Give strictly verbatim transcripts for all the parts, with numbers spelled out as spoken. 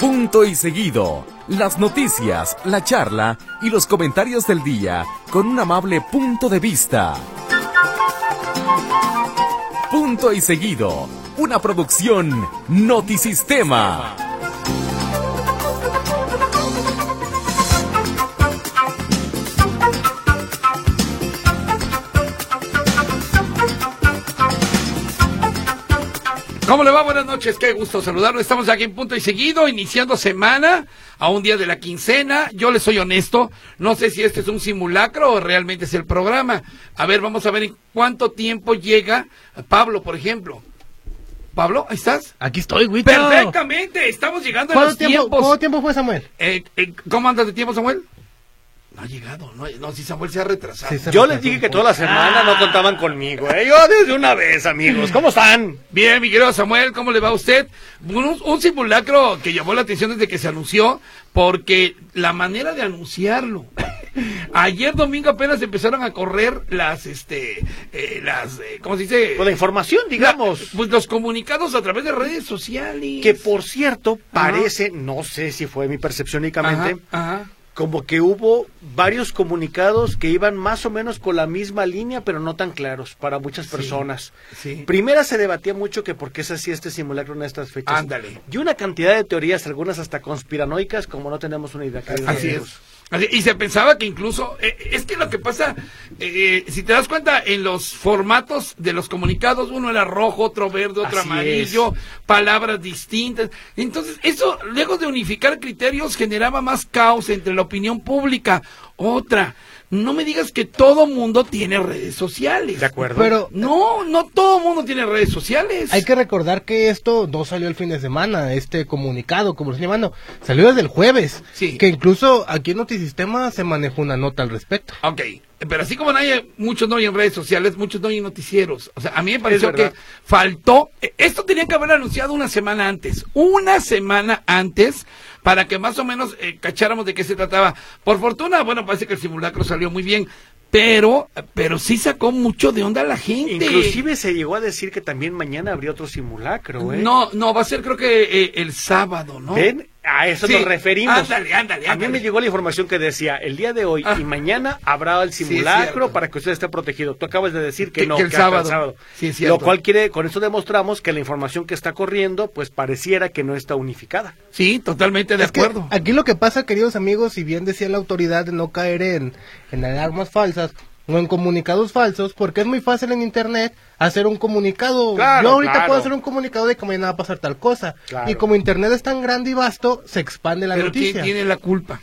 Punto y seguido. Las noticias, la charla y los comentarios del día con un amable punto de vista. Punto y seguido. Una producción Notisistema. ¿Cómo le va? Buenas noches, qué gusto saludarlo. Estamos aquí en Punto y Seguido, iniciando semana, a un día de la quincena. Yo les soy honesto, no sé si este es un simulacro o realmente es el programa. A ver, vamos a ver en cuánto tiempo llega Pablo, por ejemplo. Pablo, ¿ahí estás? Aquí estoy, güey. Perfectamente, estamos llegando a los tiempo, tiempos. ¿Cuánto tiempo fue, Samuel? Eh, eh, ¿Cómo andas de tiempo, Samuel? No ha llegado, no, no, si Samuel se ha retrasado. Sí, se Yo retrasado les dije que toda la semana ah. no contaban conmigo, ¿eh? Yo desde una vez, amigos. ¿Cómo están? Bien, mi querido Samuel, ¿cómo le va a usted? Un, un simulacro que llamó la atención desde que se anunció, porque la manera de anunciarlo. Ayer domingo apenas empezaron a correr las, este, eh, las, eh, ¿cómo se dice? Pues la información, digamos. La, pues los comunicados a través de redes sociales. Que por cierto, parece, ajá. no sé si fue mi percepción únicamente, ajá, ajá. como que hubo varios comunicados que iban más o menos con la misma línea, pero no tan claros para muchas personas. Sí, sí. Primera se debatía mucho que por qué se hacía este simulacro en estas fechas. Ándale. Y una cantidad de teorías, algunas hasta conspiranoicas, como no tenemos una idea. Así es. Así, y se pensaba que incluso, eh, es que lo que pasa, eh, si te das cuenta, en los formatos de los comunicados, uno era rojo, otro verde, otro Así amarillo, es. palabras distintas. Entonces, eso, lejos de unificar criterios, generaba más caos entre la opinión pública. Otra, no me digas que todo mundo tiene redes sociales. De acuerdo. Pero no, no todo mundo tiene redes sociales. Hay que recordar que esto no salió el fin de semana, este comunicado, como lo estoy llamando, salió desde el jueves. Sí. Que incluso aquí en Notisistema se manejó una nota al respecto. Ok, pero así como no hay, muchos no hay en redes sociales, muchos no hay en noticieros. O sea, a mí me pareció que faltó, esto tenía que haber anunciado una semana antes, una semana antes, para que más o menos eh, cacháramos de qué se trataba. Por fortuna, bueno, parece que el simulacro salió muy bien, pero pero sí sacó mucho de onda a la gente. Inclusive se llegó a decir que también mañana habría otro simulacro, ¿eh? No, no, va a ser creo que eh, el sábado, ¿no? ¿Ven? A eso sí, nos referimos. Ándale, ándale, ándale. A mí me llegó la información que decía, el día de hoy ah. y mañana habrá el simulacro sí, para que usted esté protegido. Tú acabas de decir que, que no, que el que sábado. el sábado. Sí, es Lo cual quiere, con eso demostramos que la información que está corriendo, pues pareciera que no está unificada. Sí, totalmente de es acuerdo. Aquí lo que pasa, queridos amigos, si bien decía la autoridad de no caer en, en alarmas falsas, o en comunicados falsos, porque es muy fácil en internet hacer un comunicado. Claro, Yo ahorita claro. puedo hacer un comunicado de que mañana va a pasar tal cosa. Claro. Y como internet es tan grande y vasto, se expande la Pero noticia. ¿quién tiene la culpa?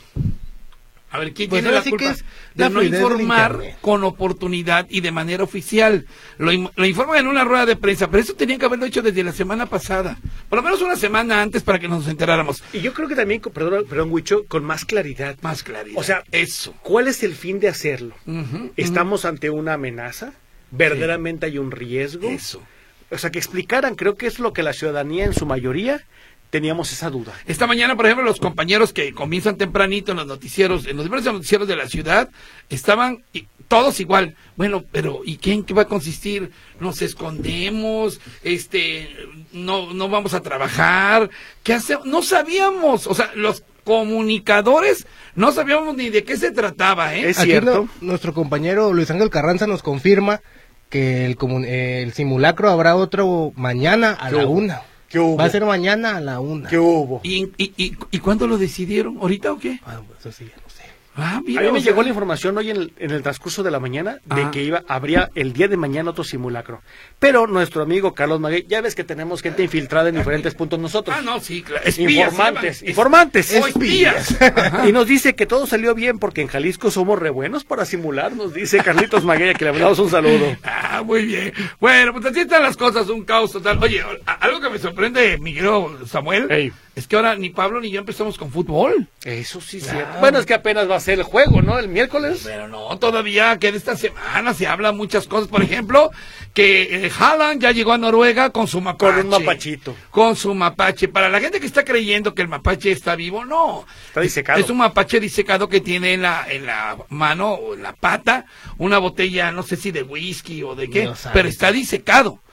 A ver, ¿quién pues tiene la sí culpa es de la no informar con oportunidad y de manera oficial? Lo, lo informan en una rueda de prensa, pero eso tenían que haberlo hecho desde la semana pasada. Por lo menos una semana antes para que nos enteráramos. Y yo creo que también, perdón, perdón Huicho, con más claridad. Más claridad. O sea, eso. ¿Cuál es el fin de hacerlo? Uh-huh, ¿Estamos uh-huh. ante una amenaza? ¿Verdaderamente sí. hay un riesgo? Eso. O sea, que explicaran, creo que es lo que la ciudadanía en su mayoría teníamos esa duda. Esta mañana, por ejemplo, los compañeros que comienzan tempranito en los noticieros, en los diversos noticieros de la ciudad, estaban y, todos igual. Bueno, pero ¿y qué en qué va a consistir? Nos escondemos, este, no, no vamos a trabajar, ¿qué hacemos? No sabíamos, o sea, los comunicadores no sabíamos ni de qué se trataba, ¿eh? Es Aquí cierto. No, nuestro compañero Luis Ángel Carranza nos confirma que el, eh, el simulacro habrá otro mañana a la una. ¿Qué hubo? Va a ser mañana a la una. ¿Qué hubo? ¿Y, y, y, ¿y cuándo lo decidieron? ¿Ahorita o qué? Ah, pues eso sí, no sé. Ah, mira, a mí me o sea... llegó la información hoy en el, en el transcurso de la mañana de Ajá. que iba habría el día de mañana otro simulacro. Pero nuestro amigo Carlos Maguey, ya ves que tenemos gente infiltrada en diferentes puntos nosotros. Ah, no, sí, claro. Espías, informantes, es... informantes. O espías. Y nos dice que todo salió bien porque en Jalisco somos re buenos para simular, nos dice Carlitos Maguey, que le mandamos un saludo. Ah, muy bien. Bueno, pues así están las cosas, un caos total. Oye, algo que me sorprende, mi querido Samuel, hey. es que ahora ni Pablo ni yo empezamos con fútbol. Eso sí es claro. cierto. Bueno, es que apenas va a ser el juego, ¿no? El miércoles. Pero no, todavía que de esta semana se habla muchas cosas. Por ejemplo, que eh, Haaland ya llegó a Noruega con su mapache. Con un mapachito. Con su mapache. Para la gente que está creyendo que el mapache está vivo, no. Está disecado. Es un mapache disecado que tiene en la, en la mano o en la pata una botella, no sé si de whisky o de qué, Dios pero santo. está disecado.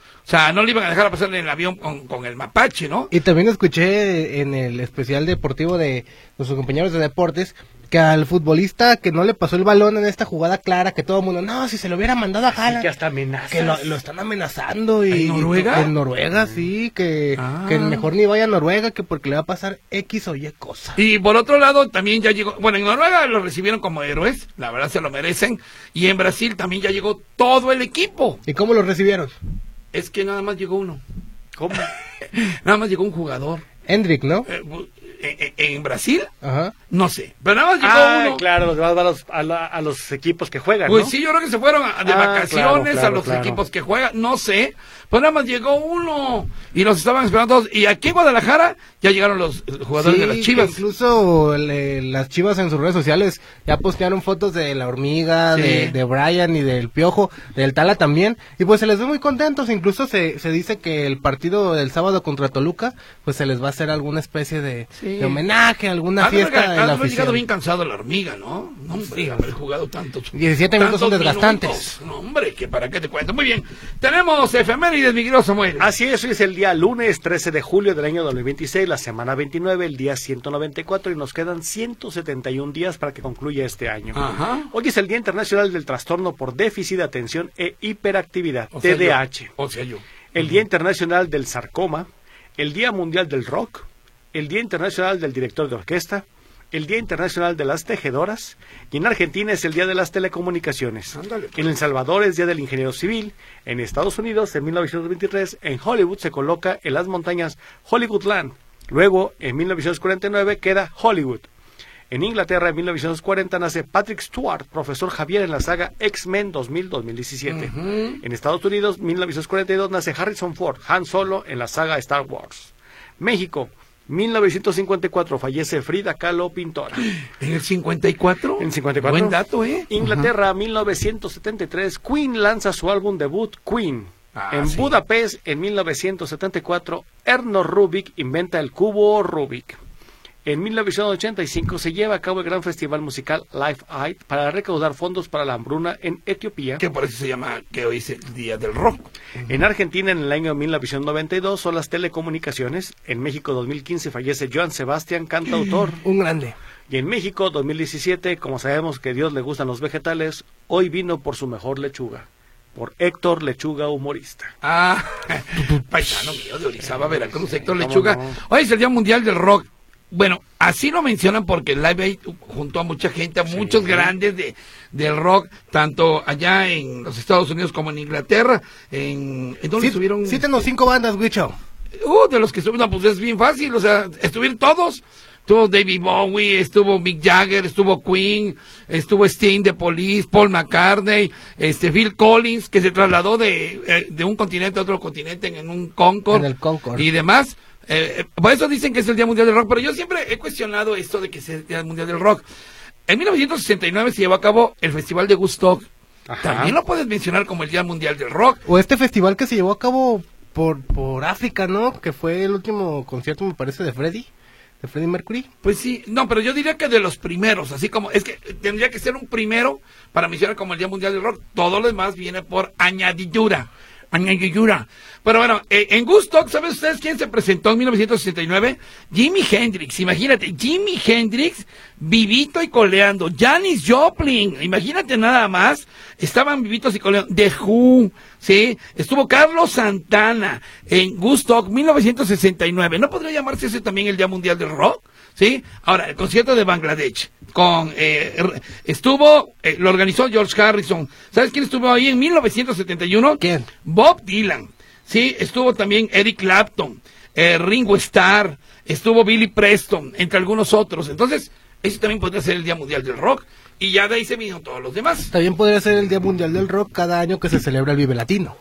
O sea, no le iban a dejar a pasar en el avión con, con el mapache, ¿no? Y también escuché en el especial deportivo de nuestros compañeros de deportes que al futbolista que no le pasó el balón en esta jugada clara, que todo el mundo, no, si se lo hubiera mandado a Haaland. Que hasta amenazas. Que lo, lo están amenazando. Y, ¿En Noruega? Y, en Noruega, sí, que, ah. que mejor ni vaya a Noruega, que porque le va a pasar X o Y cosa. Y por otro lado, también ya llegó, bueno, en Noruega lo recibieron como héroes, la verdad se lo merecen, y en Brasil también ya llegó todo el equipo. ¿Y cómo lo recibieron? Es que nada más llegó uno. ¿Cómo? Nada más llegó un jugador. Hendrik, ¿no? Eh, en, en Brasil, Ajá. no sé, pero nada más llegó Ah, uno. claro, los demás van a los, a, la, a los equipos que juegan, Pues ¿no? sí, yo creo que se fueron a- de Ah, vacaciones claro, claro, a los claro. equipos que juegan, no sé, pero nada más llegó uno y los estaban esperando todos. Y aquí en Guadalajara ya llegaron los jugadores Sí, de las que Chivas. incluso le- las Chivas en sus redes sociales ya postearon fotos de la hormiga, Sí. de, de Brian y del Piojo, del Tala también, y pues se les ve muy contentos. Incluso se, se dice que el partido del sábado contra Toluca, pues se les va a hacer alguna especie de, Sí. de homenaje, alguna Ha de haber- fiesta ha en de la haber llegado afición. bien cansado la hormiga, ¿no? No, hombre, haber jugado tantos. diecisiete minutos son tantos desgastantes. minutos. No, hombre, que para qué te cuento. Muy bien, tenemos efemérides, mi querido Samuel. Así es, hoy es el día lunes trece de julio del año dos mil veintiséis, la semana veintinueve, el día ciento noventa y cuatro, y nos quedan ciento setenta y un días para que concluya este año. Ajá. Hoy es el Día Internacional del Trastorno por Déficit de Atención e Hiperactividad, O sea, T D A H. yo. O sea, yo. El Día Internacional del Sarcoma, el Día Mundial del Rock, el Día Internacional del Director de Orquesta, el Día Internacional de las Tejedoras, y en Argentina es el Día de las Telecomunicaciones. Ándale, pues. En El Salvador es Día del Ingeniero Civil. En Estados Unidos, en mil novecientos veintitrés, en Hollywood se coloca en las montañas Hollywoodland. Luego, en mil novecientos cuarenta y nueve, queda Hollywood. En Inglaterra, en mil novecientos cuarenta, nace Patrick Stewart, profesor Javier en la saga X-Men dos mil a dos mil diecisiete. Ujú. En Estados Unidos, mil novecientos cuarenta y dos, nace Harrison Ford, Han Solo en la saga Star Wars. México, mil novecientos cincuenta y cuatro, fallece Frida Kahlo, pintora. ¿En el cincuenta y cuatro? En cincuenta y cuatro. Buen dato, ¿eh? Inglaterra, mil novecientos setenta y tres, Queen lanza su álbum debut, Queen. Ah, en sí. Budapest, en mil novecientos setenta y cuatro, Erno Rubik inventa el cubo Rubik. En mil novecientos ochenta y cinco se lleva a cabo el gran festival musical Live Aid para recaudar fondos para la hambruna en Etiopía. Que por eso se llama que hoy es el Día del Rock. En Argentina, en el año mil novecientos noventa y dos, son las telecomunicaciones. En México, dos mil quince, fallece Joan Sebastián, cantautor. Un grande. Y en México, dos mil diecisiete, como sabemos que a Dios le gustan los vegetales, hoy vino por su mejor lechuga. Por Héctor Lechuga, humorista. Ah, paisano mío de Orizaba, Veracruz, Héctor ¿Cómo Lechuga. no? Hoy es el Día Mundial del Rock. Bueno, así lo mencionan porque el Live Aid juntó a mucha gente, a Sí. muchos grandes de del rock, tanto allá en los Estados Unidos como en Inglaterra. ¿En, ¿en dónde Sí, estuvieron? sí tengo cinco bandas, Wicho. Uh, de los que estuvieron, pues es bien fácil, o sea, estuvieron todos. Estuvo David Bowie, estuvo Mick Jagger, estuvo Queen, estuvo Sting de Police, Paul McCartney, este Phil Collins, que se trasladó de, eh, de un continente a otro continente en, en un Concorde, En el Concorde. y demás. Eh, por eso dicen que es el Día Mundial del Rock, pero yo siempre he cuestionado esto de que es el Día Mundial del Rock. En mil novecientos sesenta y nueve se llevó a cabo el Festival de Woodstock. Ajá. También lo puedes mencionar como el Día Mundial del Rock. O este festival que se llevó a cabo por, por África, ¿no? Que fue el último concierto, me parece, de Freddie, de Freddie Mercury. Pues sí, no, pero yo diría que de los primeros, así como, es que tendría que ser un primero para mencionar como el Día Mundial del Rock. Todo lo demás viene por añadidura, añadidura. Pero bueno, eh, en Woodstock, ¿saben ustedes quién se presentó en mil novecientos sesenta y nueve? Jimi Hendrix, imagínate, Jimi Hendrix, vivito y coleando. Janis Joplin, imagínate nada más, estaban vivitos y coleando. The Who, ¿sí? Estuvo Carlos Santana en Woodstock mil novecientos sesenta y nueve. ¿No podría llamarse ese también el Día Mundial del Rock? ¿Sí? Ahora, el concierto de Bangladesh, con, eh, r- estuvo, eh, lo organizó George Harrison. ¿Sabes quién estuvo ahí en mil novecientos setenta y uno? ¿Quién? Bob Dylan. Sí, estuvo también Eric Clapton, eh, Ringo Starr, estuvo Billy Preston, entre algunos otros. Entonces, ese también podría ser el Día Mundial del Rock, y ya de ahí se vino todos los demás. También podría ser el Día Mundial del Rock cada año que se celebra el Vive Latino.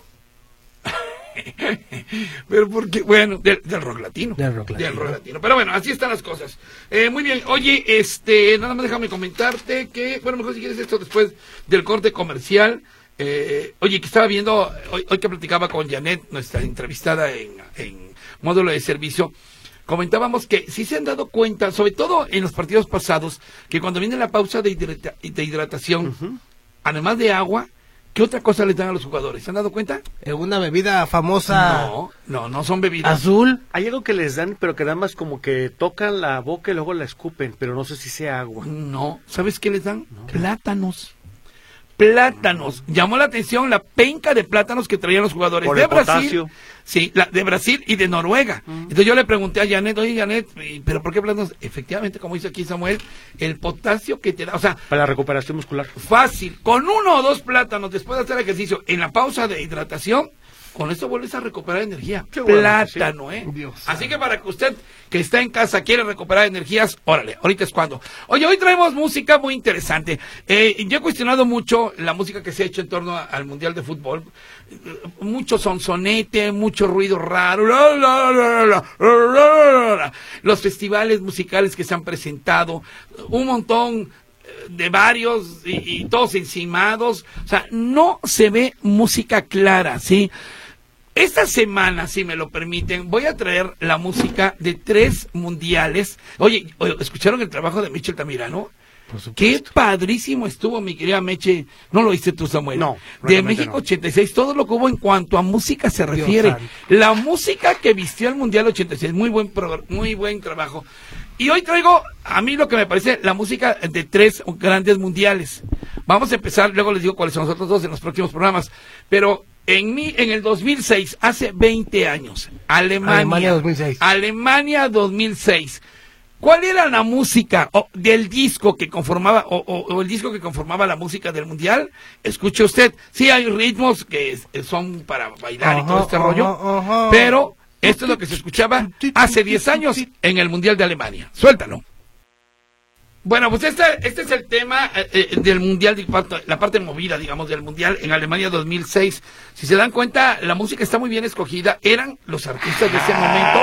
Pero porque, bueno, del, del rock latino. Del rock latino. Del rock latino. Pero bueno, así están las cosas. Eh, muy bien, oye, este, nada más déjame comentarte que, bueno, mejor si quieres esto después del corte comercial. Eh, oye, que estaba viendo, hoy, hoy que platicaba con Janet, nuestra entrevistada en, en módulo de servicio, comentábamos que sí se han dado cuenta, sobre todo en los partidos pasados, que cuando viene la pausa de, hidrata- de hidratación, Ujú. además de agua, ¿qué otra cosa les dan a los jugadores? ¿Se han dado cuenta? Eh, una bebida famosa. No, no, no son bebidas. Azul. Hay algo que les dan, pero que nada más como que tocan la boca y luego la escupen, pero no sé si sea agua. No, ¿sabes qué les dan? No. Plátanos. Plátanos. Llamó la atención la penca de plátanos que traían los jugadores Por de el Brasil. potasio. Sí, la, de Brasil y de Noruega. Mm. Entonces yo le pregunté a Janet, oye Janet, ¿pero por qué plátanos? Efectivamente, como dice aquí Samuel, el potasio que te da, o sea... Para la recuperación muscular. Fácil. Con uno o dos plátanos después de hacer ejercicio en la pausa de hidratación, con esto vuelves a recuperar energía. Qué Plátano, bueno, sí. ¿eh? Dios Así Dios. Que para que usted que está en casa quiere recuperar energías, órale, ahorita es cuando. Oye, hoy traemos música muy interesante. Eh, yo he cuestionado mucho la música que se ha hecho en torno a, al Mundial de Fútbol. Mucho sonsonete, mucho ruido raro. La, la, la, la, la, la. Los festivales musicales que se han presentado, un montón de varios y, y todos encimados. O sea, no se ve música clara, ¿sí? Esta semana, si me lo permiten, voy a traer la música de tres mundiales. Oye, ¿escucharon el trabajo de Michel Tamirano? Qué padrísimo estuvo, mi querida Meche. ¿No lo oíste tú, Samuel? No. De México no. ochenta y seis, todo lo que hubo en cuanto a música se refiere. La música que vistió el Mundial ochenta y seis, muy buen, pro, muy buen trabajo. Y hoy traigo, a mí lo que me parece, la música de tres grandes mundiales. Vamos a empezar, luego les digo cuáles son los otros dos en los próximos programas. Pero... En mi, en el dos mil seis, hace veinte años, Alemania, Alemania dos mil seis. Alemania dos mil seis. ¿Cuál era la música oh, del disco que conformaba, o, o, o el disco que conformaba la música del mundial? Escuche usted, sí hay ritmos que son para bailar ajá, y todo este ajá, rollo, ajá. Pero esto es lo que se escuchaba hace diez años en el mundial de Alemania. Suéltalo. Bueno, pues este, este es el tema eh, del mundial, la parte movida, digamos, del mundial en Alemania dos mil seis. Si se dan cuenta, la música está muy bien escogida. Eran los artistas de ese momento.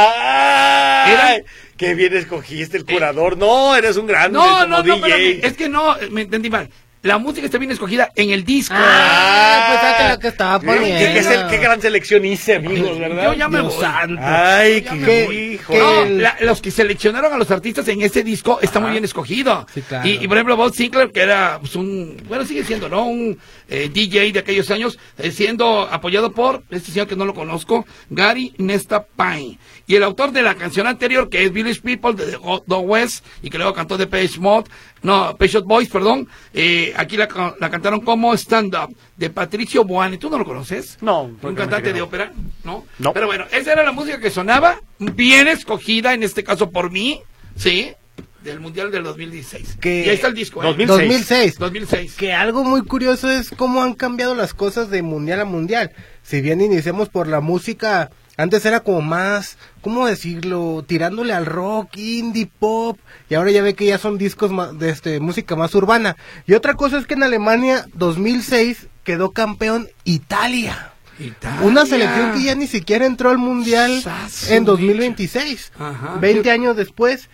Eran... ¡Qué bien escogiste el curador! Eh, no, eres un grande no, como no, D J. No, espérame, es que no, me entendí mal. La música está bien escogida en el disco. Ah, pues es lo que estaba poniendo. ¿Qué, qué, qué, qué gran selección hice, amigos, ¿verdad? Yo ya me Dios voy. santo. Ay, Yo qué, qué hijo. No, la, los que seleccionaron a los artistas en ese disco está muy bien escogido. Sí, claro. y, y por ejemplo, Bob Sinclair, que era pues, un, bueno, sigue siendo, ¿no? Un eh, D J de aquellos años, eh, siendo apoyado por este señor que no lo conozco, Gary Nesta Pine. Y el autor de la canción anterior, que es Village People de The West, y que luego cantó de Page Mode, no, Page Shop Boys, perdón, eh, aquí la, la cantaron como Stand Up, de Patricio Boani. ¿Tú no lo conoces? No. ¿Un cantante de ópera? ¿No? No. Pero bueno, esa era la música que sonaba, bien escogida, en este caso por mí, ¿sí? Del Mundial del dos mil dieciséis. Que... Y ahí está el disco, ¿eh? dos mil seis. dos mil seis. dos mil seis. Que algo muy curioso es cómo han cambiado las cosas de mundial a mundial. Si bien iniciamos por la música... Antes era como más, ¿cómo decirlo? Tirándole al rock, indie, pop, y ahora ya ve que ya son discos más, de este, música más urbana. Y otra cosa es que en Alemania dos mil seis quedó campeón Italia. Italia. Una selección que ya ni siquiera entró al mundial Sasu, en dos mil veintiséis, Ajá. veinte años después.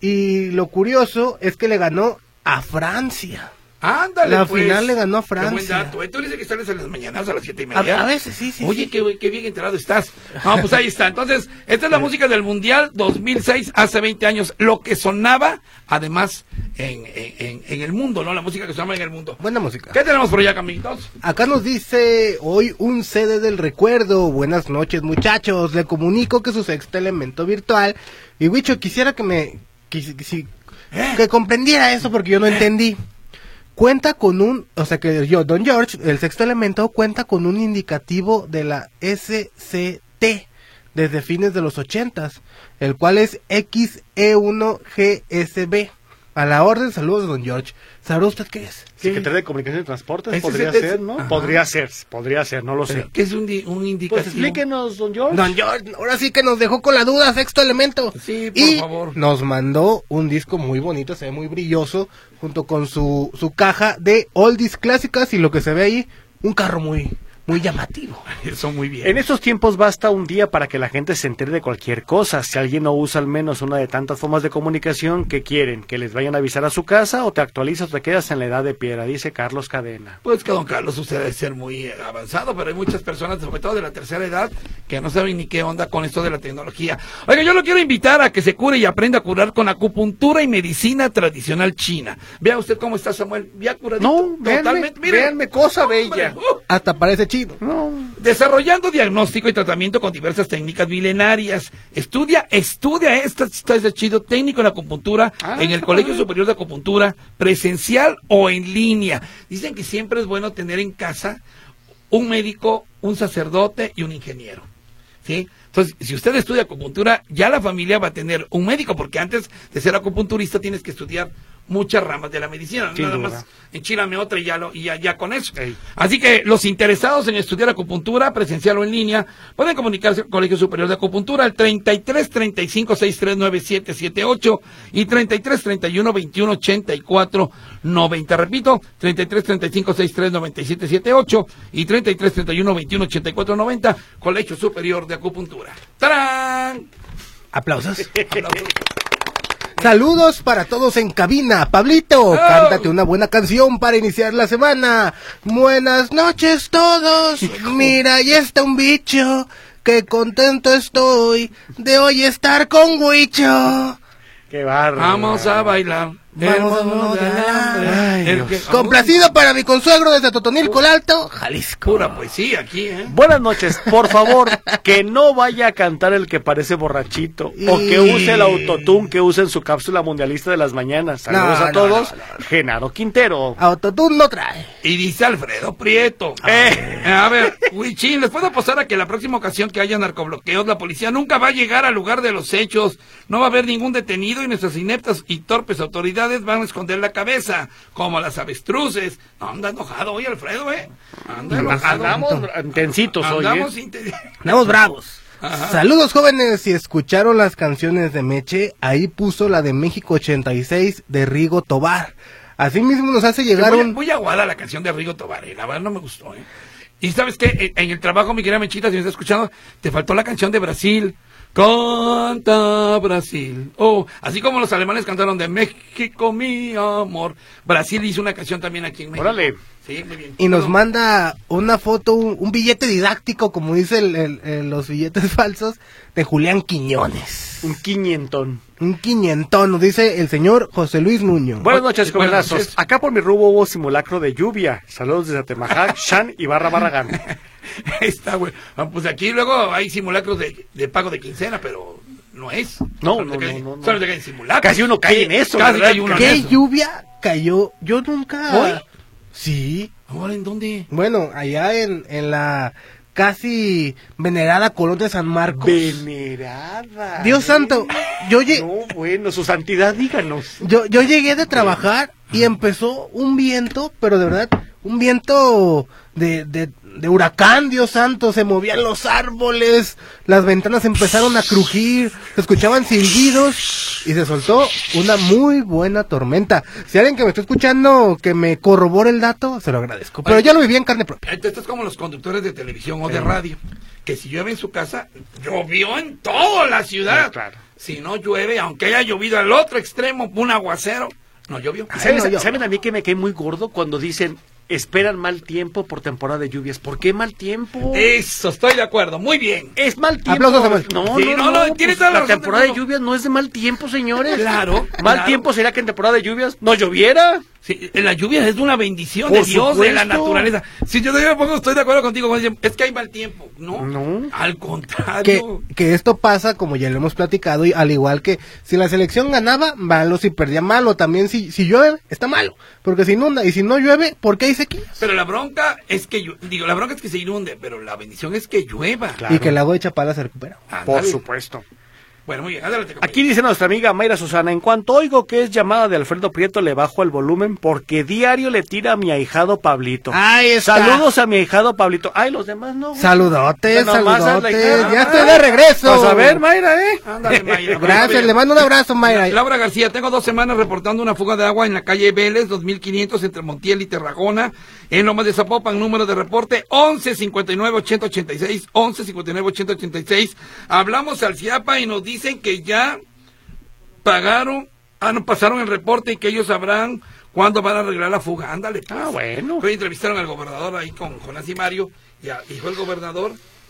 Y lo curioso es que le ganó a Francia. Ándale, la pues. final le ganó a Francia. Qué buen dato, ¿eh? Tú dices que sales en las mañanas a las siete y media. A, a veces, sí, sí. Oye, sí. Qué, qué bien enterado estás. No, pues ahí está. Entonces, esta es la música del Mundial dos mil seis, hace veinte años. Lo que sonaba, además, en, en, en el mundo, ¿no? La música que sonaba en el mundo. Buena música. ¿Qué tenemos por allá, Camitos? Acá nos dice hoy un C D del recuerdo. Buenas noches, muchachos. Le comunico que su sexto elemento virtual. Y Huicho, quisiera que me... Que, que, ¿Eh? que comprendiera eso porque yo no entendí. Cuenta con un, o sea que yo, Don George, el sexto elemento, cuenta con un indicativo de la S C T desde fines de los ochentas, el cual es X E uno G S B. A la orden, saludos, Don George. ¿Sabrá usted qué es? Secretaría de Comunicación y Transportes, Ese podría es el- ser, ¿no? Ajá. Podría ser, podría ser, no lo sé. ¿Qué es un, di- un indicativo? Pues explíquenos, don George. Don George, ahora sí que nos dejó con la duda, sexto elemento. Sí, por y favor. nos mandó un disco muy bonito, se ve muy brilloso, junto con su, su caja de oldies clásicas y lo que se ve ahí, un carro muy, muy llamativo. Eso muy bien. En estos tiempos basta un día para que la gente se entere de cualquier cosa. Si alguien no usa al menos una de tantas formas de comunicación, ¿qué quieren? ¿Que les vayan a avisar a su casa o te actualizas o te quedas en la edad de piedra? Dice Carlos Cadena. Pues que don Carlos usted debe ser muy avanzado, pero hay muchas personas, sobre todo de la tercera edad, que no saben ni qué onda con esto de la tecnología. Oiga, yo lo quiero invitar a que se cure y aprenda a curar con acupuntura y medicina tradicional china. Vea usted cómo está, Samuel, ya curadito. No, totalmente. Véanme, véanme cosa hombre, bella. Uh, Hasta parece chino. No. Desarrollando diagnóstico y tratamiento con diversas técnicas milenarias. Estudia, estudia esta, esta, este chido técnico en acupuntura ah, en el Colegio Superior de Acupuntura, presencial o en línea. Dicen que siempre es bueno tener en casa un médico, un sacerdote y un ingeniero. ¿Sí? Entonces, si usted estudia acupuntura, ya la familia va a tener un médico, porque antes de ser acupunturista tienes que estudiar muchas ramas de la medicina, Sin nada duda. más enchilame otra y ya, lo, y ya, ya con eso. Ey. Así que los interesados en estudiar acupuntura, presencial o en línea, pueden comunicarse al Colegio Superior de Acupuntura al treinta y tres, treinta y cinco, sesenta y tres, noventa y siete setenta y ocho y treinta y tres, treinta y uno, veintiuno, ochenta y cuatro, noventa. Repito, treinta y tres, treinta y cinco, sesenta y tres, noventa y siete setenta y ocho y treinta y tres, treinta y uno, veintiuno, ochenta y cuatro, noventa, Colegio Superior de Acupuntura. ¡Tarán! Aplausos. Aplausos. Saludos para todos en cabina. Pablito, oh. cántate una buena canción para iniciar la semana. Buenas noches todos. Hijo. Mira, ya está un bicho. Qué contento estoy de hoy estar con Huicho. Qué bárbaro. Vamos a bailar. Vamos a modelar. El que- Complacido para mi consuegro desde Totonilco el Alto, Jalisco. Pura poesía aquí, ¿eh? Buenas noches, por favor, que no vaya a cantar el que parece borrachito, Y... o que use el autotune que usa en su cápsula mundialista de las mañanas. Saludos No, a no, todos, no, no, no. Genaro Quintero. Autotune no trae. Y dice Alfredo Prieto. Eh. Eh, a ver, Huichín, ¿les puedo apostar a que la próxima ocasión que haya narcobloqueos, la policía nunca va a llegar al lugar de los hechos? No va a haber ningún detenido y nuestras ineptas y torpes autoridades van a esconder la cabeza, como las avestruces. No, anda enojado hoy, Alfredo, ¿eh? Anda enojado. Andamos intensitos hoy, Andamos ¿eh? inte- Andamos bravos. Ajá. Saludos jóvenes, si escucharon las canciones de Meche, ahí puso la de México ochenta y seis de Rigo Tobar. Así mismo nos hace llegar muy, un... muy aguada la canción de Rigo Tobar, eh, la verdad no me gustó, ¿eh? Y ¿sabes qué? En, en el trabajo, mi querida Mechita, si me está escuchando, te faltó la canción de Brasil. Canta Brasil. Oh, así como los alemanes cantaron de México, mi amor. Brasil hizo una canción también aquí en México. Órale. Sí, muy bien. Y nos Bueno, manda una foto, un, un billete didáctico, como dice el, el- el- los billetes falsos, de Julián Quiñones. Un quinientón. Un quinientón, nos dice el señor José Luis Nuño. Buenas noches, Buenas jovenazos. noches. Acá por mi rumbo hubo simulacro de lluvia. Saludos desde Atemajac, Shan y Barra Barragán. Está güey. Ah, pues aquí luego hay simulacros de, de pago de quincena, pero no es. No, Solamente no, que hay- no, no, no. solamente que hay simulacros. Casi uno cae en eso, Casi ¿verdad? cae uno en ¿Qué eso. lluvia cayó? Yo nunca... ¿Hoy? Sí. Ahora, ¿en dónde? Bueno, allá en, en la casi venerada colonia de San Marcos. Venerada. Dios santo, yo, lle- No, bueno, su santidad, díganos. yo, yo llegué de trabajar y empezó un viento, pero de verdad, un viento de, de, de huracán, Dios santo, se movían los árboles, las ventanas empezaron a crujir, se escuchaban silbidos y se soltó una muy buena tormenta. Si alguien que me está escuchando que me corrobore el dato, se lo agradezco, pero Oye, ya lo viví en carne propia. Esto es como los conductores de televisión o de radio, que si llueve en su casa, llovió en toda la ciudad. Sí, claro. Si no llueve, aunque haya llovido al otro extremo, un aguacero, no llovió. ¿Saben, no, yo- ¿Saben a mí que me cae muy gordo cuando dicen esperan mal tiempo por temporada de lluvias? ¿Por qué mal tiempo? Eso, estoy de acuerdo, muy bien. Es mal tiempo. Aplausos, Samuel. No, Sí, no, no, no, no, tiene pues, toda la la razón temporada del de mundo. lluvias no es de mal tiempo, señores. Claro, Mal claro. tiempo sería que en temporada de lluvias no lloviera. Sí, la lluvia es una bendición Por de Dios, de la supuesto. naturaleza. Si yo todavía me pongo, estoy de acuerdo contigo, cuando dicen, es que hay mal tiempo. No, No. al Que, contrario. que esto pasa, como ya lo hemos platicado, y al igual que si la selección ganaba, malo, si perdía, malo, también si, si llueve, está malo, porque se inunda, y si no llueve, ¿por qué hay sequías? Pero la bronca es que, llu- digo, la bronca es que se inunde, pero la bendición es que llueva. Claro. Y que el lago de Chapala se recupera. Por Ándale. supuesto. Bueno, muy bien, adelante. compañero. Aquí dice nuestra amiga Mayra Susana, en cuanto oigo que es llamada de Alfredo Prieto, le bajo el volumen porque diario le tira a mi ahijado Pablito. Ahí está. Saludos a mi ahijado Pablito. Ay, los demás no. güey. Saludotes, Ya nomás a la saludotes, hijada. ya estoy de regreso. Pues a ver, Mayra, ¿eh? Ándale, Mayra. Gracias, le mando un abrazo, Mayra. Laura García, tengo dos semanas reportando una fuga de agua en la calle Vélez, dos mil quinientos entre Montiel y Tarragona, en Lomas de Zapopan, número de reporte once cincuenta y nueve ochenta ochenta y seis, once cincuenta y nueve ochenta ochenta y seis. Hablamos al CIAPA y nos dicen que ya pagaron, ah, no, pasaron el reporte y que ellos sabrán cuándo van a arreglar la fuga. Ándale. Pues. Ah, bueno. Hoy entrevistaron al gobernador ahí con Jonás y Mario, y a- dijo el gobernador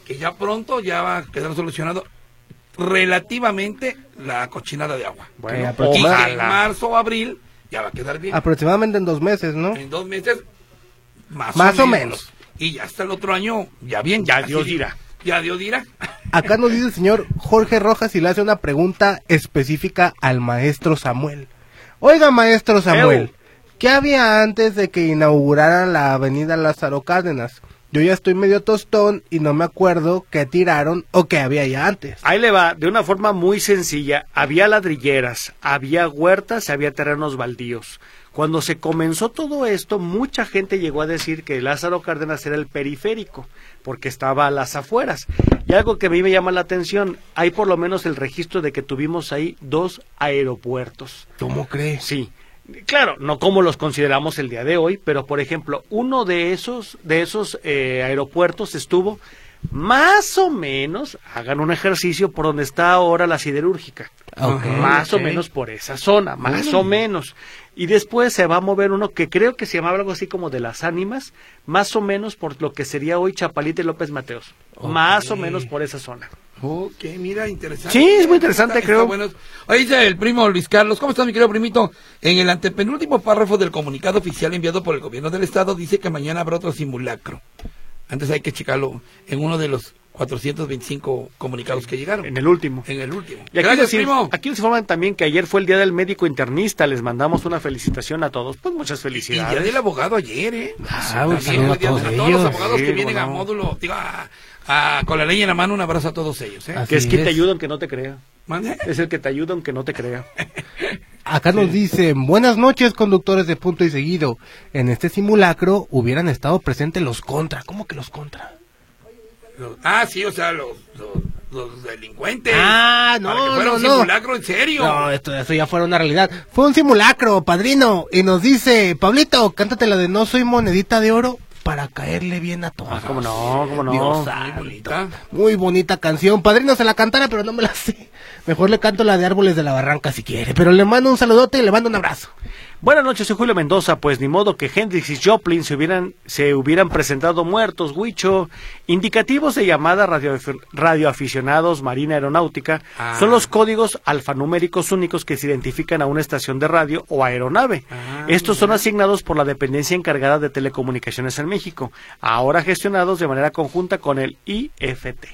que ya pronto ya va a quedar solucionado relativamente la cochinada de agua. Bueno, y que en marzo o abril ya va a quedar bien. Aproximadamente en dos meses, ¿no? En dos meses, más, más o, o menos. menos. Y ya hasta el otro año, ya bien. Ya Dios dirá. Ya Dios dirá. Acá nos dice el señor Jorge Rojas y le hace una pregunta específica al maestro Samuel. Oiga, maestro Samuel, Ew. ¿qué había antes de que inauguraran la avenida Lázaro Cárdenas? Yo ya estoy medio tostón y no me acuerdo qué tiraron o qué había ya antes. Ahí le va, de una forma muy sencilla. Había ladrilleras, había huertas, había terrenos baldíos. Cuando se comenzó todo esto, mucha gente llegó a decir que Lázaro Cárdenas era el periférico, porque estaba a las afueras. Y algo que a mí me llama la atención, hay por lo menos el registro de que tuvimos ahí dos aeropuertos. ¿Cómo crees? Sí. Claro, no como los consideramos el día de hoy, pero por ejemplo, uno de esos, de esos eh, aeropuertos estuvo más o menos, hagan un ejercicio por donde está ahora la siderúrgica. Okay, más okay. o menos por esa zona, más o menos. Y después se va a mover uno que creo que se llamaba algo así como de las ánimas, más o menos por lo que sería hoy Chapalita y López Mateos. Okay. Más o menos por esa zona. Ok, mira, interesante. Sí, es muy interesante, está, creo. Está bueno. Ahí dice el primo Luis Carlos. ¿Cómo estás, mi querido primito? En el antepenúltimo párrafo del comunicado oficial enviado por el gobierno del estado dice que mañana habrá otro simulacro. Antes hay que checarlo en uno de los cuatrocientos veinticinco comunicados que llegaron. En el último. En el último. Y aquí, Gracias, nos, primo. aquí nos informan también que ayer fue el Día del Médico Internista. Les mandamos una felicitación a todos. Pues muchas Y felicidades. Día del abogado ayer, ¿eh? Ah, un También saludo a el día todos de- ellos. los abogados Sí, que vienen cómo a no. módulo, digo, a- a- con la ley en la mano, un abrazo a todos ellos, ¿eh? Así Que es quien es. te ayuda aunque no te crea. ¿Mande? Es el que te ayuda aunque no te crea. Acá nos dicen, buenas noches conductores de Punto y Seguido. En este simulacro hubieran estado presentes los contra. ¿Cómo que los contra? Los- ah, sí, o sea, los, los, los delincuentes. Ah, no, Para que fuera no, un no. simulacro, en serio. No, esto, eso ya fuera una realidad. Fue un simulacro, padrino. Y nos dice, Pablito, cántate la de No Soy Monedita de Oro para caerle bien a todos. Ah, cómo no, cómo no. Dios Muy santo. bonita. Muy bonita canción. Padrino se la cantara, pero no me la sé. Mejor le canto la de Árboles de la Barranca si quiere. Pero le mando un saludote y le mando un abrazo. Buenas noches, soy Julio Mendoza. Pues ni modo que Hendrix y Joplin se hubieran, se hubieran presentado muertos, Huicho. Indicativos de llamada radio, radioaficionados Marina Aeronáutica Ah. son los códigos alfanuméricos únicos que se identifican a una estación de radio o aeronave. Ah, Estos son mira. asignados por la dependencia encargada de telecomunicaciones en México, ahora gestionados de manera conjunta con el I F T.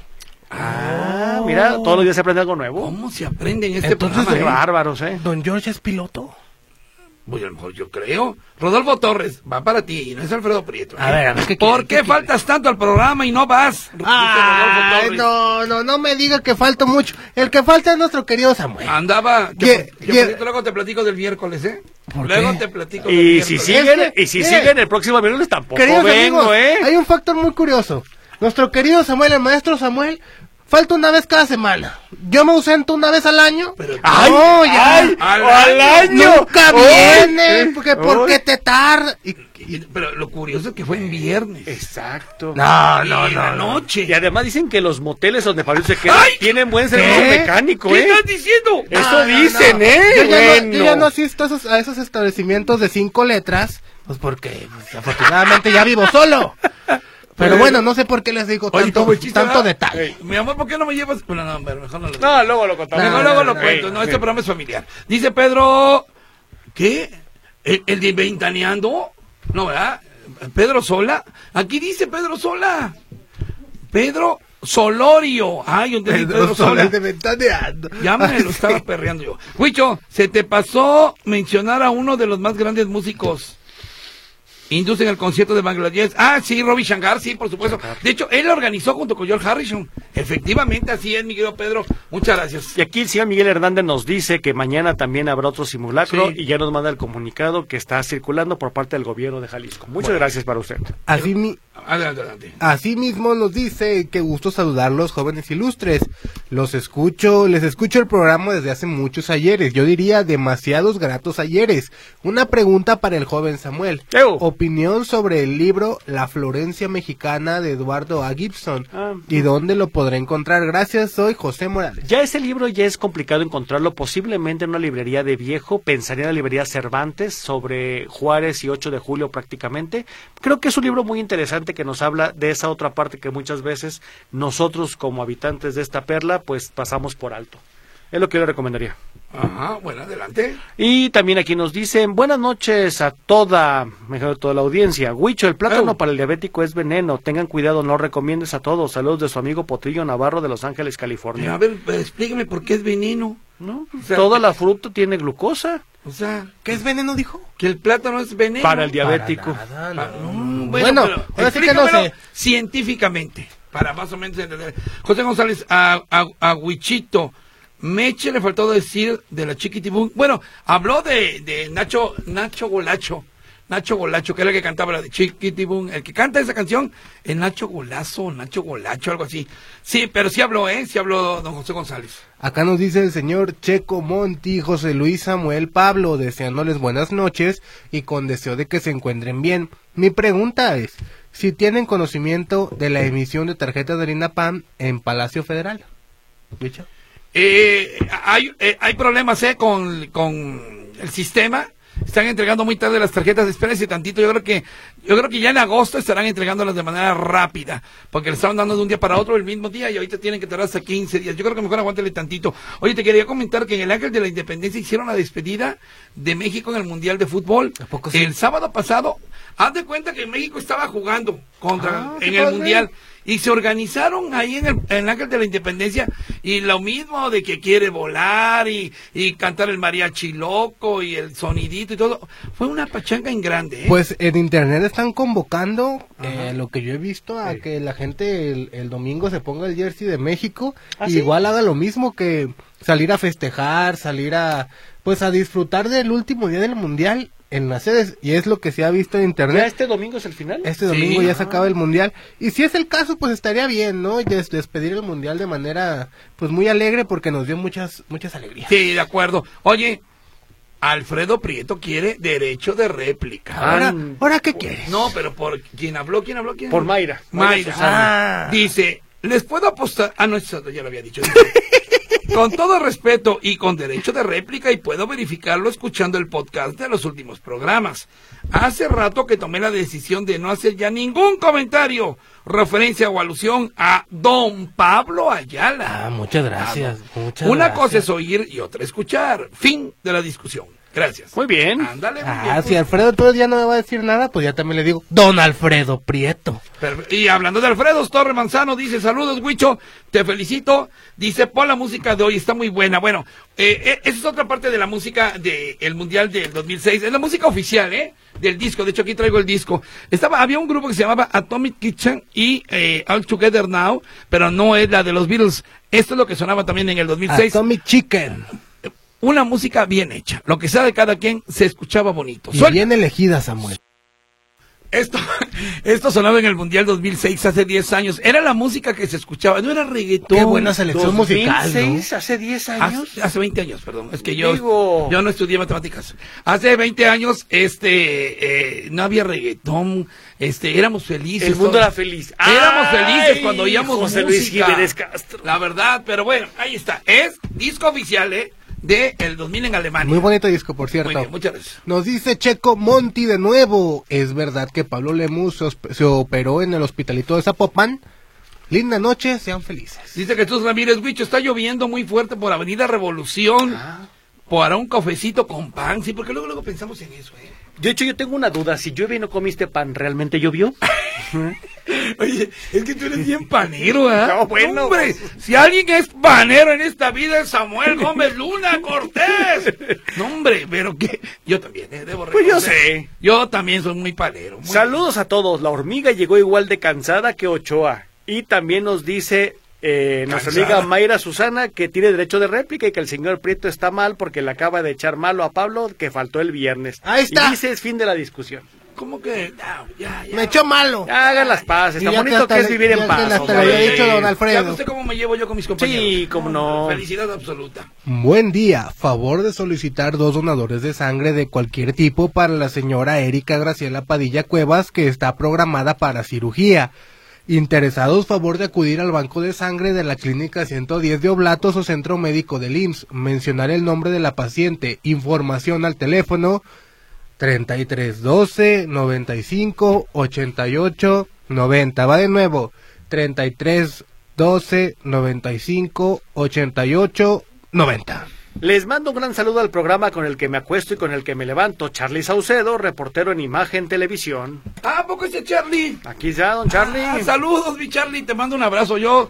Ah, mira, todos los días se aprende algo nuevo. ¿Cómo se aprende en este Entonces, programa? Qué eh? bárbaros, ¿eh? ¿Don George es piloto? Pues a lo mejor yo creo. Rodolfo Torres, va para ti, y no es Alfredo Prieto. ¿eh? A ver, a ver, ¿qué ¿Por quiere? qué ¿Qué faltas tanto al programa y no vas? Dice Ay, Rodolfo Torres. no, no, no me diga que falta mucho. El que falta es nuestro querido Samuel. Andaba, que, Ye- por- que ye- por cierto, luego te platico del miércoles, ¿eh? ¿Por Luego qué? te platico del Y miércoles. si siguen, Es que, y si mire, siguen el próximo miércoles tampoco Queridos vengo, amigos, ¿eh? hay un factor muy curioso. Nuestro querido Samuel, el maestro Samuel, falta una vez cada semana. Yo me ausento una vez al año. Pero- ¡Ay! No, ya. ¡Ay! al ¡Al año! año! Nunca ¡Ay! viene, porque ¿por qué ¡Ay! te tarda? Y- Y- Pero lo curioso es que fue en viernes. Exacto. No, Y no, en la no, no. noche. Y además dicen que los moteles donde Fabio se queda ¡Ay! tienen buen servicio ¿Qué? mecánico, ¿Qué ¿eh? estás diciendo? Eso No, no, dicen, no. ¿eh? Yo ya, no, Bueno. yo ya no asisto a esos, a esos establecimientos de cinco letras, pues porque pues, afortunadamente ya vivo solo. Pero bueno, no sé por qué les digo Oye, tanto, como el chiste, tanto ¿verdad? detalle. Ey, mi amor, ¿por qué no me llevas? Bueno, no, pero mejor no lo digo. No, luego lo contamos. Mejor No, luego no, lo no, cuento. no, No, no. este programa es familiar. Dice Pedro, ¿qué? ¿El, el de Ventaneando? No, ¿verdad? Pedro Sola. Aquí dice Pedro Sola. Pedro Solorio. Ay, yo entendí Pedro, Pedro Sola, Sola. el de Ventaneando. Ya me Ay, lo estaba perreando yo. Huicho, se te pasó mencionar a uno de los más grandes músicos. Inducen el concierto de Bangladesh. Ah, sí, Robbie Shankar, sí, por supuesto. De hecho, él lo organizó junto con George Harrison. Efectivamente, así es, mi querido Pedro. Muchas gracias. Y aquí el señor Miguel Hernández nos dice que mañana también habrá otro simulacro Sí. y ya nos manda el comunicado que está circulando por parte del gobierno de Jalisco. Muchas Bueno. gracias para usted. Así, mi, Adelante, adelante. así mismo nos dice que gusto saludarlos, jóvenes ilustres. Los escucho, les escucho el programa desde hace muchos ayeres. Yo diría demasiados gratos ayeres. Una pregunta para el joven Samuel. Eu. Opinión sobre el libro La Florencia Mexicana de Eduardo A. Gibson. Ah. ¿Y dónde lo podemos podré encontrar. Gracias, soy José Morales. Ya ese libro ya es complicado encontrarlo, posiblemente en una librería de viejo, pensaría en la librería Cervantes, sobre Juárez y ocho de julio prácticamente. Creo que es un libro muy interesante que nos habla de esa otra parte que muchas veces nosotros como habitantes de esta perla pues pasamos por alto. Es lo que yo le recomendaría. Ajá, bueno, adelante. Y también aquí nos dicen, buenas noches a toda, mejor toda la audiencia. Huicho, el plátano oh. para el diabético es veneno. Tengan cuidado, no recomiendes a todos. Saludos de su amigo Potrillo Navarro de Los Ángeles, California. A ver, explíqueme por qué es veneno. ¿No? O sea, toda la fruta tiene glucosa. O sea, ¿qué es veneno, dijo? Que el plátano es veneno. Para el diabético. Para nada, no. Mm, bueno, bueno pero ahora sí que no sé. Científicamente, para más o menos entender. José González, a, a, a Huichito, Meche le faltó decir de la Chiquitibum. Bueno, habló de, de Nacho, Nacho Golacho. Nacho Golacho, que era el que cantaba la de Chiquitibum. El que canta esa canción es Nacho Golazo, Nacho Golacho, algo así. Sí, pero sí habló, ¿eh? Sí habló don José González. Acá nos dice el señor Checo Monti, José Luis Samuel Pablo, deseándoles buenas noches y con deseo de que se encuentren bien. Mi pregunta es, si tienen conocimiento de la emisión de tarjetas de INAPAM en Palacio Federal. ¿Dicho? Eh, hay, eh, hay problemas eh, con, con el sistema. Están entregando muy tarde las tarjetas. Espérense tantito. Yo creo que yo creo que ya en agosto estarán entregándolas de manera rápida, porque le estaban dando de un día para otro el mismo día y ahorita tienen que tardar hasta quince días. Yo creo que mejor aguántale tantito. Oye, te quería comentar que en el Ángel de la Independencia hicieron la despedida de México en el Mundial de Fútbol. ¿A poco sí? El sábado pasado, haz de cuenta que México estaba jugando contra ah, en el Mundial. Y se organizaron ahí en el, en el Ángel de la Independencia, y lo mismo de que quiere volar y, y cantar el mariachi loco y el sonidito y todo. Fue una pachanga en grande, ¿eh? Pues en internet están convocando, eh, lo que yo he visto, a sí. que la gente el, el domingo se ponga el jersey de México ¿Ah, y sí? igual haga lo mismo, que salir a festejar, salir a pues a disfrutar del último día del Mundial en las sedes, y es lo que se ha visto en internet. ¿Ya este domingo es el final? Este domingo sí. ya se acaba el Mundial, y si es el caso, pues estaría bien, ¿no? Des- despedir el Mundial de manera, pues muy alegre, porque nos dio muchas, muchas alegrías. Sí, de acuerdo. Oye, Alfredo Prieto quiere derecho de réplica. Ahora, ¿ahora qué quieres? No, pero por quién habló, quién habló, quién Por Mayra. Mayra. Mayra ah. Dice, les puedo apostar, ah no, eso ya lo había dicho. Con todo respeto y con derecho de réplica, y puedo verificarlo escuchando el podcast de los últimos programas. Hace rato que tomé la decisión de no hacer ya ningún comentario, referencia o alusión a don Pablo Ayala. Ah, muchas gracias. Ah, muchas Una gracias. cosa es oír y otra escuchar. Fin de la discusión. Gracias. Muy bien. Ándale, muy Ah, bien, si pues. Alfredo entonces ya no me va a decir nada, pues ya también le digo, don Alfredo Prieto. Perfecto. Y hablando de Alfredo, Torre Manzano dice, saludos, Huicho, te felicito. Dice, pon la música de hoy, está muy buena. Bueno, eh, eh, esa es otra parte de la música del Mundial del dos mil seis. Es la música oficial, ¿eh? Del disco. De hecho, aquí traigo el disco. Estaba, había un grupo que se llamaba Atomic Kitchen y eh, All Together Now, pero no es la de los Beatles. Esto es lo que sonaba también en el dos mil seis. Atomic Chicken. Una música bien hecha. Lo que sea de cada quien se escuchaba bonito. Y Suel- bien elegida, Samuel. Esto, esto sonaba en el Mundial dos mil seis, hace diez años. Era la música que se escuchaba, no era reggaetón. Qué buena selección musical, ¿dos mil seis, hace diez años? Hace, hace veinte años, perdón. Es que yo, Digo... yo no estudié matemáticas. Hace veinte años, este, eh, no había reggaetón, este, éramos felices. El mundo todos. era feliz. Éramos ¡Ay! felices cuando oíamos José música. Luis Jiménez Castro. La verdad, pero bueno, ahí está. Es disco oficial, ¿eh? De el dos mil en Alemania. Muy bonito disco, por cierto. Muy bien, muchas gracias. Nos dice Checo Monti de nuevo. ¿Es verdad que Pablo Lemus se, osp- se operó en el hospitalito de Zapopan? Linda noche, sean felices. Dice Jesús Ramírez, Huicho, está lloviendo muy fuerte por Avenida Revolución. Ah. Para un cafecito con pan, sí, porque luego luego pensamos en eso, ¿eh? De hecho, yo tengo una duda. Si llueve y no comiste pan, ¿realmente llovió? Oye, es que tú eres bien panero, ¿eh? No, bueno. Hombre, si alguien es panero en esta vida es Samuel Gómez Luna Cortés. No, hombre, pero que yo también, ¿eh? Debo Pues yo reconocer. sé. Yo también soy muy panero. Muy... Saludos a todos. La hormiga llegó igual de cansada que Ochoa. Y también nos dice eh, nuestra Cansada. amiga Mayra Susana que tiene derecho de réplica y que el señor Prieto está mal porque le acaba de echar malo a Pablo que faltó el viernes. Ahí está. Y dice es fin de la discusión. ¿Cómo que? Ya, ya, ya. Me echó malo. Hagan las paces. Y Tan ya bonito hasta que es le- vivir ya en que paz. hasta hombre. le había Oye, dicho don ¿Ya Alfredo. usted cómo me llevo yo con mis compañeros? Sí, cómo no. Felicidad absoluta. Buen día. Favor de solicitar dos donadores de sangre de cualquier tipo para la señora Erika Graciela Padilla Cuevas, que está programada para cirugía. Interesados, favor de acudir al banco de sangre de la clínica ciento diez de Oblatos o centro médico del I M S S. Mencionar el nombre de la paciente. Información al teléfono treinta y tres doce noventa y cinco ochenta y ocho noventa. Va de nuevo, treinta y tres doce noventa y cinco ochenta y ocho noventa. Les mando un gran saludo al programa con el que me acuesto y con el que me levanto. Charlie Saucedo, reportero en Imagen Televisión. Ah, ¿a poco ese Charlie? Aquí ya, don Charlie. Ah, saludos, mi Charlie, te mando un abrazo. Yo,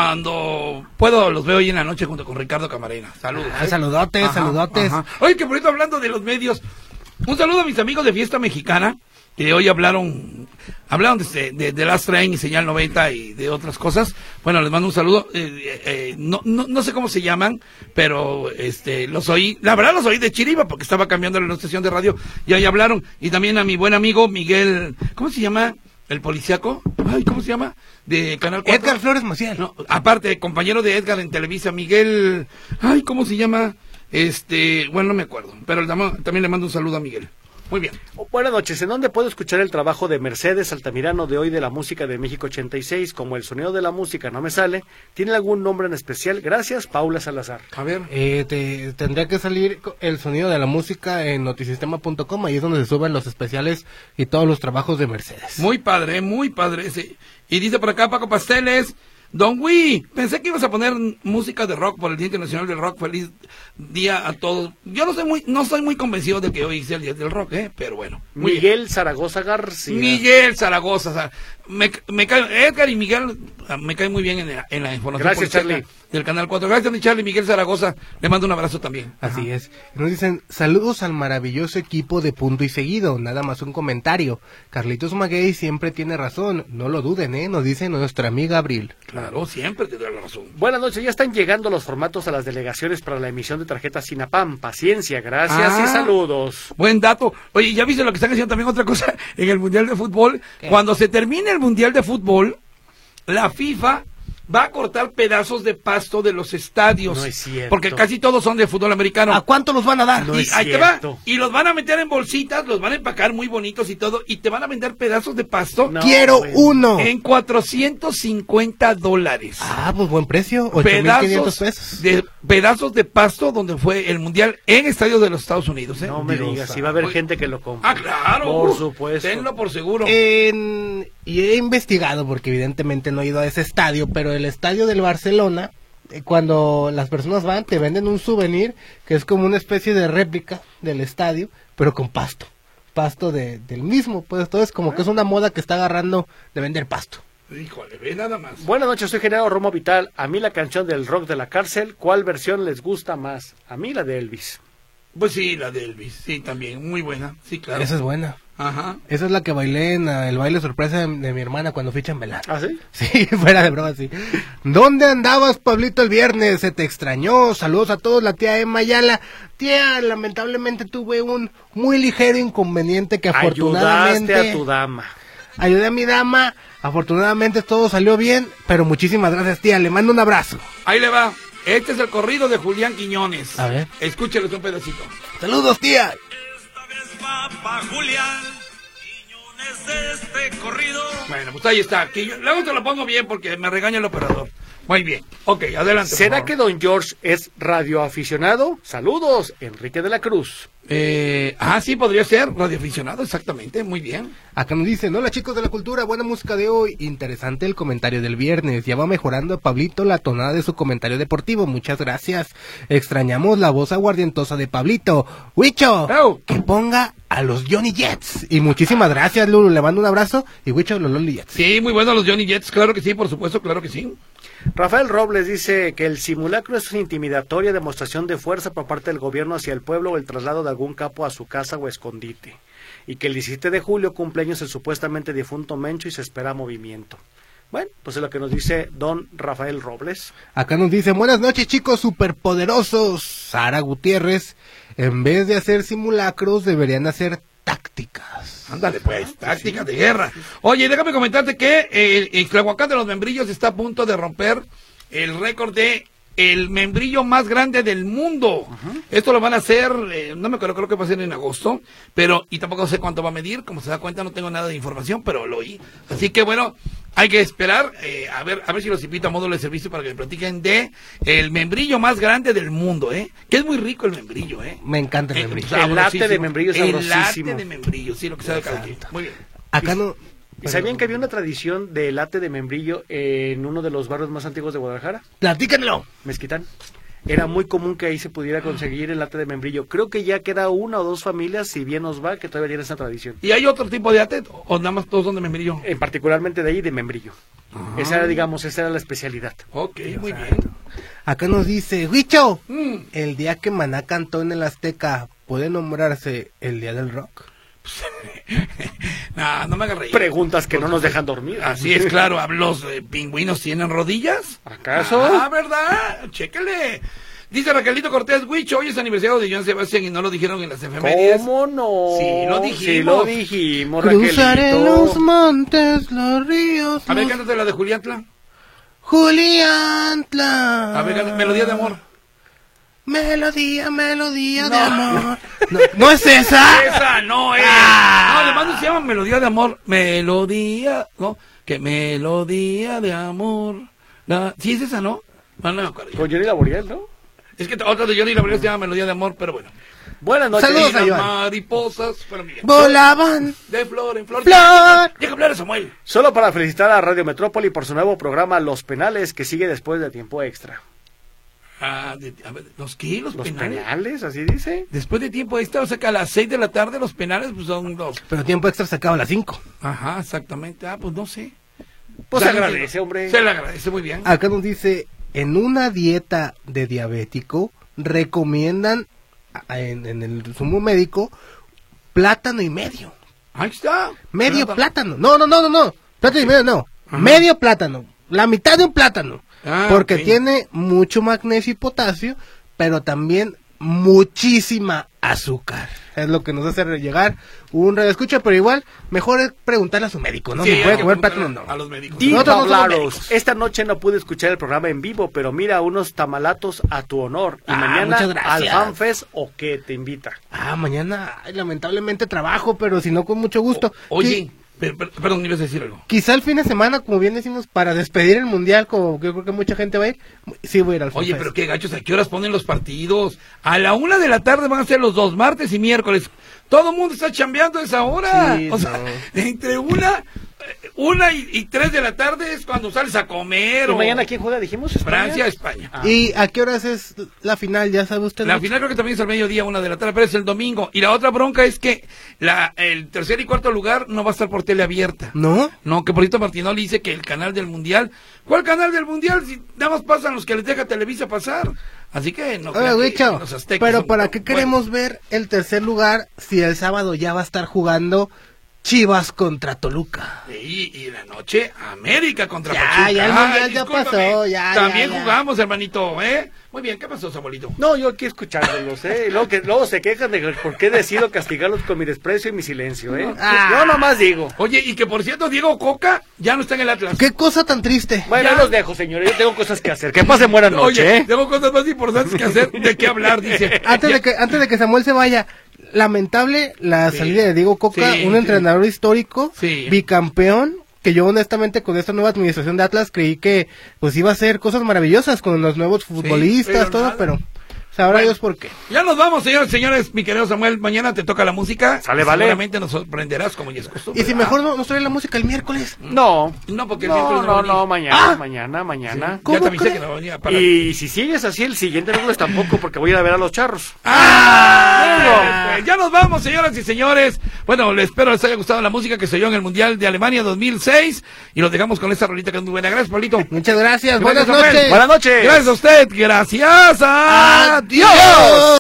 cuando puedo, los veo hoy en la noche junto con Ricardo Camarena. Saludos. Ah, saludotes, ajá, saludotes. Ajá. Oye, que por eso hablando de los medios, un saludo a mis amigos de Fiesta Mexicana, que hoy hablaron, hablaron de, de, de Last Train y Señal noventa y de otras cosas. Bueno, les mando un saludo. Eh, eh, no, no, no sé cómo se llaman, pero este, los oí, la verdad los oí de Chiriba porque estaba cambiando la estación de radio y ahí hablaron. Y también a mi buen amigo Miguel, ¿cómo se llama? El policíaco, ay, ¿cómo se llama? De Canal cuatro. Edgar Flores Maciel. No, aparte, compañero de Edgar en Televisa, Miguel, ay, ¿cómo se llama? Este, bueno, no me acuerdo, pero también le mando un saludo a Miguel. Muy bien. Buenas noches. ¿En dónde puedo escuchar el trabajo de Mercedes Altamirano de hoy de la música de México ochenta y seis? Como el sonido de la música no me sale, ¿tiene algún nombre en especial? Gracias, Paula Salazar. A ver. Eh, te, tendría que salir el sonido de la música en notisistema punto com, ahí es donde se suben los especiales y todos los trabajos de Mercedes. Muy padre, muy padre ese. Y dice por acá Paco Pasteles, Don Wii, pensé que ibas a poner música de rock por el Día Internacional del Rock. Feliz día a todos. Yo no soy muy, no soy muy convencido de que hoy sea el Día del Rock, eh, pero bueno. Miguel bien. Zaragoza García. Miguel Zaragoza, o sea, me, me cae, Edgar y Miguel me caen muy bien en la, en la información. Gracias, Charlie. Del Canal cuatro. Gracias, mi Charlie. Miguel Zaragoza, le mando un abrazo también. Así Ajá. es. Nos dicen, saludos al maravilloso equipo de Punto y Seguido. Nada más un comentario. Carlitos Maguey siempre tiene razón. No lo duden, ¿eh? Nos dice nuestra amiga Abril. Claro, siempre te doy la razón. Buenas noches. Ya están llegando los formatos a las delegaciones para la emisión de tarjetas Sinapam. Paciencia, gracias ah, y saludos. Buen dato. Oye, ¿ya viste lo que están haciendo también otra cosa en el Mundial de Fútbol? ¿Qué? Cuando se termine el Mundial de Fútbol, la FIFA va a cortar pedazos de pasto de los estadios. No es cierto. Porque casi todos son de fútbol americano. ¿A cuánto los van a dar? No y es ahí cierto. te va. Y los van a meter en bolsitas, los van a empacar muy bonitos y todo, y te van a vender pedazos de pasto. No, ¡quiero bueno. uno! En cuatrocientos cincuenta dólares. Ah, pues buen precio. ocho mil quinientos pesos. De, pedazos de pasto donde fue el Mundial en estadios de los Estados Unidos. ¿eh? No me digas, si va a haber Oye. gente que lo compre. Ah, claro. Por uh, supuesto. Tenlo por seguro. En... Y he investigado, porque evidentemente no he ido a ese estadio, pero el estadio del Barcelona, cuando las personas van, te venden un souvenir que es como una especie de réplica del estadio, pero con pasto. Pasto de, del mismo, pues entonces como que es una moda que está agarrando de vender pasto. Híjole, ve nada más. Buenas noches, soy Genaro Romo Vital. A mí la canción del rock de la cárcel, ¿cuál versión les gusta más? A mí la de Elvis. Pues sí, la de Elvis, sí, también, muy buena, sí, claro. Esa es buena. Ajá. Esa es la que bailé en uh, el baile sorpresa de, de mi hermana cuando fui chambelán. ¿Ah, sí? Sí, fuera de broma, sí. ¿Dónde andabas, Pablito, el viernes? ¿Se te extrañó? Saludos a todos, la tía Emma Ayala. Tía, lamentablemente tuve un muy ligero inconveniente que afortunadamente... Ayudaste a tu dama. Ayudé a mi dama, afortunadamente todo salió bien, pero muchísimas gracias, tía, le mando un abrazo. Ahí le va, este es el corrido de Julián Quiñones. A ver. Escúcheles un pedacito. Saludos, tía. Esta vez va pa' Julián Quiñones de este corrido. Bueno, pues ahí está. Quiño... Luego te lo pongo bien porque me regaña el operador. Muy bien. Ok, adelante. ¿Será que don George es radioaficionado? Saludos, Enrique de la Cruz. Eh, ah, sí, podría ser radioaficionado, exactamente, muy bien. Acá nos dicen, hola chicos de la cultura, buena música de hoy. Interesante el comentario del viernes, ya va mejorando a Pablito la tonada de su comentario deportivo, muchas gracias. Extrañamos la voz aguardientosa de Pablito. Huicho, oh. que ponga a los Johnny Jets. Y muchísimas gracias, Lulu, le mando un abrazo. Y Huicho, los Loli Jets. Sí, muy buenos los Johnny Jets, claro que sí, por supuesto, claro que sí. Rafael Robles dice que el simulacro es una intimidatoria demostración de fuerza por parte del gobierno hacia el pueblo o el traslado de algún capo a su casa o escondite. Y que el diecisiete de julio cumpleaños el supuestamente difunto Mencho y se espera movimiento. Bueno, pues es lo que nos dice don Rafael Robles. Acá nos dice, buenas noches chicos superpoderosos. Sara Gutiérrez, en vez de hacer simulacros deberían hacer tácticas. Ándale pues, tácticas de guerra. Oye, déjame comentarte que el Ixtlahuacán de los Membrillos está a punto de romper el récord de el membrillo más grande del mundo. Uh-huh. Esto lo van a hacer, eh, no me acuerdo, creo que va a ser en agosto, pero, y tampoco sé cuánto va a medir, como se da cuenta no tengo nada de información, pero lo oí. Así que bueno, hay que esperar, eh, a ver, a ver si los invito a módulo de servicio para que me platiquen de el membrillo más grande del mundo, eh, que es muy rico el membrillo, eh. Me encanta el membrillo. El latte de membrillo es sabrosísimo. El latte de membrillo, sí, lo que sabe cada quien. Muy bien. Acá no... ¿Y sabían que había una tradición de latte de membrillo en uno de los barrios más antiguos de Guadalajara? ¡Platícanlo! Mezquitán. Era muy común que ahí se pudiera conseguir el latte de membrillo. Creo que ya queda una o dos familias, si bien nos va, que todavía tienen esa tradición. ¿Y hay otro tipo de latte o nada más todos son de membrillo? En particularmente de ahí, de membrillo. Ah. Esa era, digamos, esa era la especialidad. Ok, muy bien. Acá nos dice, Huicho, mm. el día que Maná cantó en el Azteca, ¿puede nombrarse el Día del Rock? no, no me hagas reír. Preguntas que no nos dejan dormir. Así es, claro. ¿Los eh, pingüinos tienen rodillas? ¿Acaso? Ah, ¿verdad? Chéquele. Dice Raquelito Cortés, Huicho, hoy es aniversario de Joan Sebastián y no lo dijeron en las efemérides. ¿Cómo no? Sí, lo dijimos. Sí, lo dijimos, Cruzaré Raquelito. los montes, los ríos. A ver, los... cántate la de Juliantla. Juliantla. A ver, cántate Melodía de Amor. Melodía, melodía no. de amor. No, ¿no es esa? Esa no es. Ah. No, además no se llama Melodía de Amor. Melodía, ¿no? Que melodía de amor. La... Sí, es esa, ¿no? No, no me acuerdo. Con Johnny Laboriel, ¿no? Es que otra de Johnny Laboriel se llama Melodía de Amor, pero bueno. Buenas noches. Saludos a y Joan. Mariposas. Bueno, Miguel. Volaban. De flor en flor. Flor. Deja hablar a Samuel. Solo para felicitar a Radio Metrópoli por su nuevo programa Los Penales, que sigue después de tiempo extra. Ah, de, a ver, ¿los qué? ¿Los, ¿Los penales? penales? ¿Así dice? Después de tiempo extra, o sea que a las seis de la tarde los penales pues son dos. Pero tiempo extra se acaba a las cinco. Ajá, exactamente. Ah, pues no sé. Pues Dale, se agradece, hombre. Se le agradece muy bien. Acá nos dice, en una dieta de diabético, recomiendan en, en el sumo médico plátano y medio. Ahí está. Medio plátano. No, no, no, no, no. Plátano y medio no. Ajá. Medio plátano. La mitad de un plátano. Ah, porque okay. Tiene mucho magnesio y potasio, pero también muchísima azúcar. Es lo que nos hace llegar un radioescucha, pero igual, mejor es preguntarle a su médico, ¿no? Sí, ¿Se puede comer plátano? No. A los médicos. Diva Blaros, esta noche no pude escuchar el programa en vivo, pero mira unos tamalatos a tu honor. Y ah, mañana al FanFest o que te invita. Ah, mañana, ay, lamentablemente trabajo, pero si no, con mucho gusto. O, oye... ¿Qué? Pero, pero, perdón, ibas a decir algo. Quizá el fin de semana, como bien decimos, para despedir el mundial, como yo creo que mucha gente va a ir, sí voy a ir al FanFest. Oye, pero qué gachos, ¿a qué horas ponen los partidos? A la una de la tarde van a ser los dos, martes y miércoles. Todo el mundo está chambeando a esa hora. Sí, o sea, no. entre una, una y, y tres de la tarde es cuando sales a comer. ¿Y o... mañana quién juega, dijimos? ¿España? Francia, España. Ah. ¿Y a qué horas es la final? ¿Ya sabe usted? La mucho? final creo que también es al mediodía, una de la tarde, pero es el domingo. Y la otra bronca es que la el tercer y cuarto lugar no va a estar por tele abierta. ¿No? No, que por cierto Martinoli dice que el canal del Mundial... ¿Cuál canal del Mundial? Si nada más pasan los que les deja Televisa pasar. Así que no Oye, Huicho, pero ¿para qué bueno. queremos ver el tercer lugar si el sábado ya va a estar jugando Chivas contra Toluca? Y, y la noche América contra ya, Pachuca. Ya, el Mundial Ay, ya pasó, ya, También ya, ya. jugamos, hermanito, ¿eh? Muy bien, ¿qué pasó, Samuelito? No, yo aquí escuchándolos, ¿eh? Y luego, que, luego se quejan de por qué decido castigarlos con mi desprecio y mi silencio, ¿eh? Ah. Yo nomás digo. Oye, y que por cierto, Diego Coca ya no está en el Atlas. Qué cosa tan triste. Bueno, ya los dejo, señores, yo tengo cosas que hacer. Que pasen buena noche, Oye, ¿eh? tengo cosas más importantes que hacer, de qué hablar, dice. Antes de que, antes de que Samuel se vaya, lamentable la Sí. salida de Diego Coca, Sí, un sí. entrenador histórico, Sí. bicampeón, que yo honestamente con esta nueva administración de Atlas creí que pues iba a hacer cosas maravillosas con los nuevos futbolistas, pero todo, nada. pero sabrá Bueno. Dios por qué. Ya nos vamos, señores, señores, mi querido Samuel, mañana te toca la música. Sale, vale. Seguramente nos sorprenderás como ya es costumbre. Y si mejor no, nos trae la música el miércoles. No. No, porque el No, miércoles no, va a no, venir. mañana, Ah. mañana, mañana. Ya ¿Cómo te avisé cree? que no venía para... Y si sigues así, el siguiente miércoles tampoco, porque voy a ir a ver a los charros. ¡Ah! Pues ya nos vamos, señoras y señores. Bueno, les espero les haya gustado la música que se oyó en el Mundial de Alemania dos mil seis. Y los dejamos con esta rolita que es muy buena. Gracias, Pablito. Muchas gracias, Gracias, buenas Samuel. noches. Buenas noches. Gracias a usted. Gracias. Adiós. Adiós.